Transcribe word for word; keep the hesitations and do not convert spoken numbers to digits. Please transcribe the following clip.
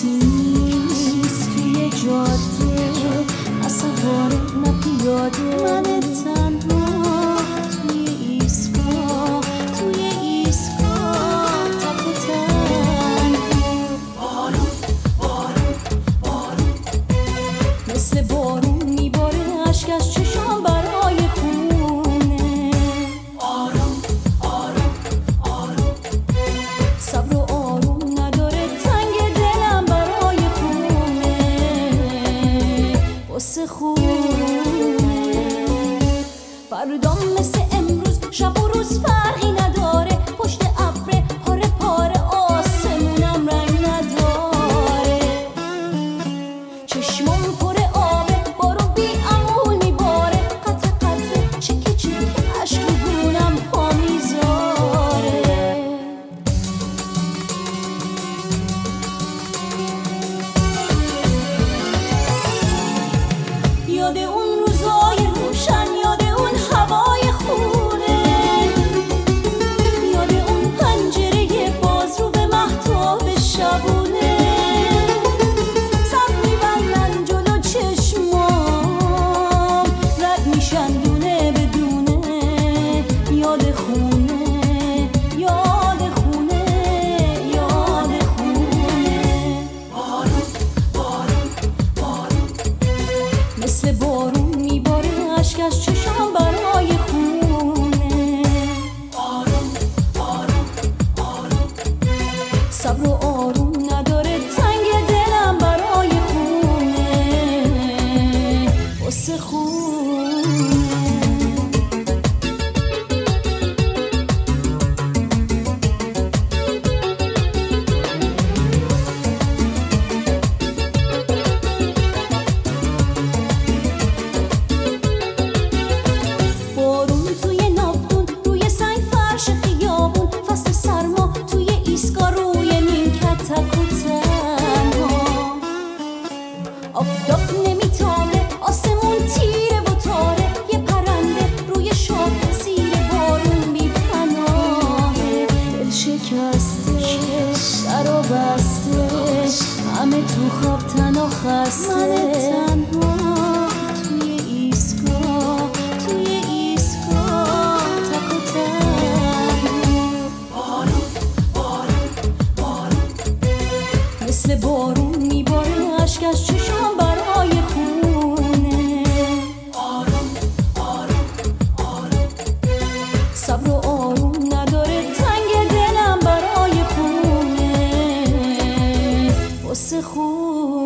کسی نیست توی جاده، نه سواره نه پیاده، من تنها توی ایستگاه، توی ایستگاه تک و تنها. بارون بارون بارون مثل بارون میباره اشک از چشام برای خونه. آروم آروم آروم صبر و آروم نداره تنگ دلم برای خونه واسه خونه. فردام مثل امروز شب و روز فرقی نداره، پشت ابر پاره پاره آسمونم رنگ نداره. چشمام پر آبه بارون بی امول میباره، قطره قطره چکه چکه اشک رو گونم پا میذاره. یاد اون روزای روشن، یاد اون هوای خونه، یاد اون پنجره باز رو به مهتاب شبونه. صف میبندن جلو چشمام، رد میشن دونه به دونه. یاد خونه یاد خونه یاد خونه. بارون بارون بارون مثل بارون میباره اشک از چشام برای خونه. آروم آروم آروم صبر و آروم نداره تنگ دلم برای خونه واسه خونه. بارون توی ناودون روی سنگ فرش خیابون، فصل سرما توی ایستگاه روی نیمکت تک و تنها. آفتاب نمیتابه آسمون تیره و تاره، یه پرنده روی شاخه زیر بارون بی پناهه. دل شکسته در و بسته همه تو خواب تنها خسته. من تنها توی ایستگاه توی ایستگاه تک و تنها. بارون بارون بارون مثل بارون میباره اشک از چشام برای خونه. آروم آروم آروم صبر و آروم نداره تنگ دلم برای خونه واسه خونه.